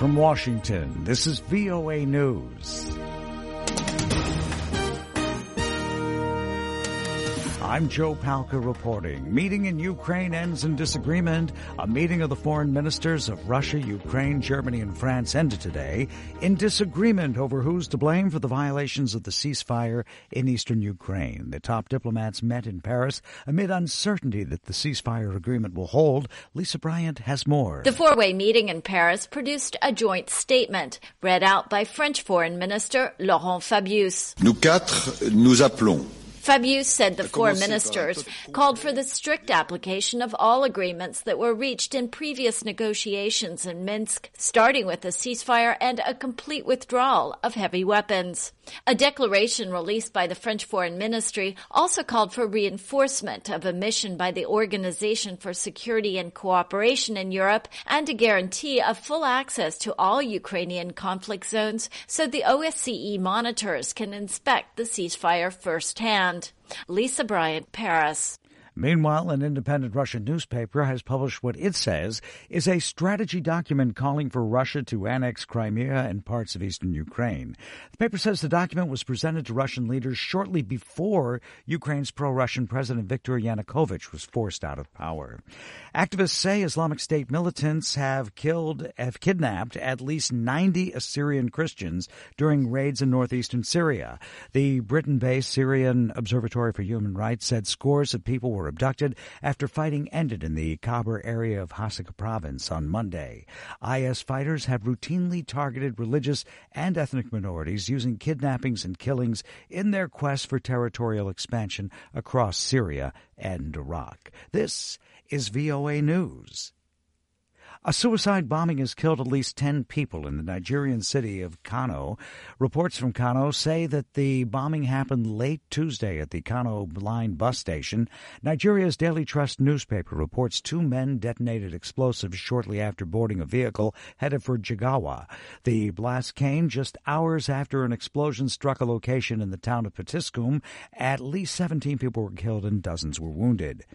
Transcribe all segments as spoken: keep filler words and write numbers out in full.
From Washington, this is V O A News. I'm Joe Palca reporting. Meeting in Ukraine ends in disagreement. A meeting of the foreign ministers of Russia, Ukraine, Germany, and France ended today in disagreement over who's to blame for the violations of the ceasefire in eastern Ukraine. The top diplomats met in Paris amid uncertainty that the ceasefire agreement will hold. Lisa Bryant has more. The four-way meeting in Paris produced a joint statement read out by French Foreign Minister Laurent Fabius. Nous quatre, nous appelons. Fabius said the four ministers called for the strict application of all agreements that were reached in previous negotiations in Minsk, starting with a ceasefire and a complete withdrawal of heavy weapons. A declaration released by the French Foreign Ministry also called for reinforcement of a mission by the Organization for Security and Cooperation in Europe and a guarantee of full access to all Ukrainian conflict zones so the O S C E monitors can inspect the ceasefire firsthand. Lisa Bryant, Paris. Meanwhile, an independent Russian newspaper has published what it says is a strategy document calling for Russia to annex Crimea and parts of eastern Ukraine. The paper says the document was presented to Russian leaders shortly before Ukraine's pro-Russian President Viktor Yanukovych was forced out of power. Activists say Islamic State militants have killed, have kidnapped at least ninety Assyrian Christians during raids in northeastern Syria. The Britain-based Syrian Observatory for Human Rights said scores of people were abducted after fighting ended in the Khabur area of Hasaka province on Monday. I S fighters have routinely targeted religious and ethnic minorities using kidnappings and killings in their quest for territorial expansion across Syria and Iraq. This is V O A News. A suicide bombing has killed at least ten people in the Nigerian city of Kano. Reports from Kano say that the bombing happened late Tuesday at the Kano Line bus station. Nigeria's Daily Trust newspaper reports two men detonated explosives shortly after boarding a vehicle headed for Jigawa. The blast came just hours after an explosion struck a location in the town of Patiskum. At least seventeen people were killed and dozens were wounded.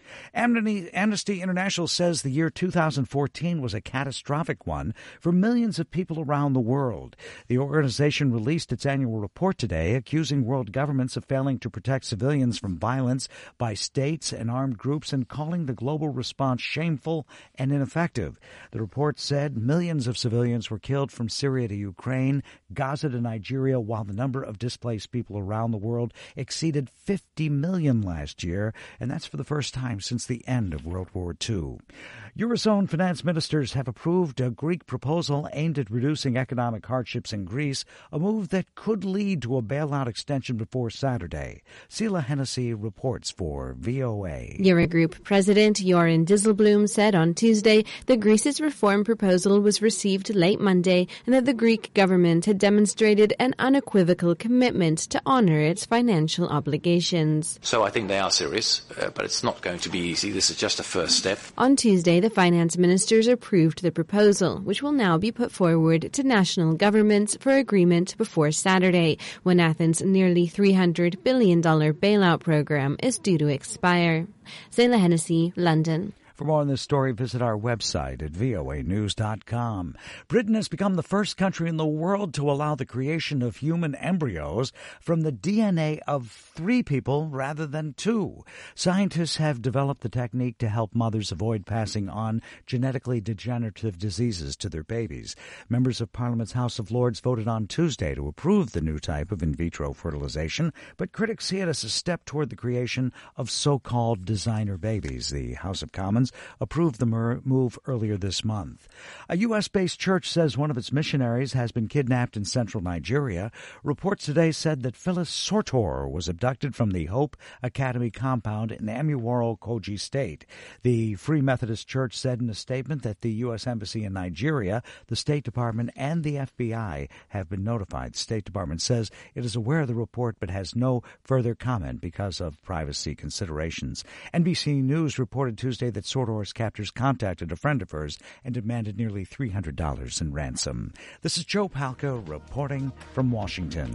Amnesty International says the year two thousand fourteen was a catastrophic one for millions of people around the world. The organization released its annual report today, accusing world governments of failing to protect civilians from violence by states and armed groups and calling the global response shameful and ineffective. The report said millions of civilians were killed from Syria to Ukraine, Gaza to Nigeria, while the number of displaced people around the world exceeded fifty million last year, and that's for the first time since the end of World War Two. Eurozone finance ministers have approved a Greek proposal aimed at reducing economic hardships in Greece, a move that could lead to a bailout extension before Saturday. Sela Hennessy reports for V O A. Eurogroup President Joran Dijsselbloem said on Tuesday that Greece's reform proposal was received late Monday and that the Greek government had demonstrated an unequivocal commitment to honor its financial obligations. So I think they are serious, uh, but it's not going to be easy. This is just a first step. On Tuesday, the finance ministers approved the proposal, which will now be put forward to national governments for agreement before Saturday, when Athens' nearly three hundred billion dollars bailout program is due to expire. Sela Hennessy, London. For more on this story, visit our website at V O A news dot com. Britain has become the first country in the world to allow the creation of human embryos from the D N A of three people rather than two. Scientists have developed the technique to help mothers avoid passing on genetically degenerative diseases to their babies. Members of Parliament's House of Lords voted on Tuesday to approve the new type of in vitro fertilization, but critics see it as a step toward the creation of so-called designer babies. The House of Commons approved the move earlier this month. A U S-based church says one of its missionaries has been kidnapped in central Nigeria. Reports today said that Phyllis Sortor was abducted from the Hope Academy compound in Amuworo, Kogi State. The Free Methodist Church said in a statement that the U S Embassy in Nigeria, the State Department, and the F B I have been notified. The State Department says it is aware of the report but has no further comment because of privacy considerations. N B C News reported Tuesday that Sortor's captors contacted a friend of hers and demanded nearly three hundred dollars in ransom. This is Joe Palca reporting from Washington.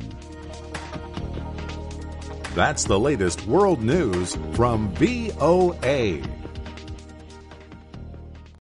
That's the latest world news from V O A.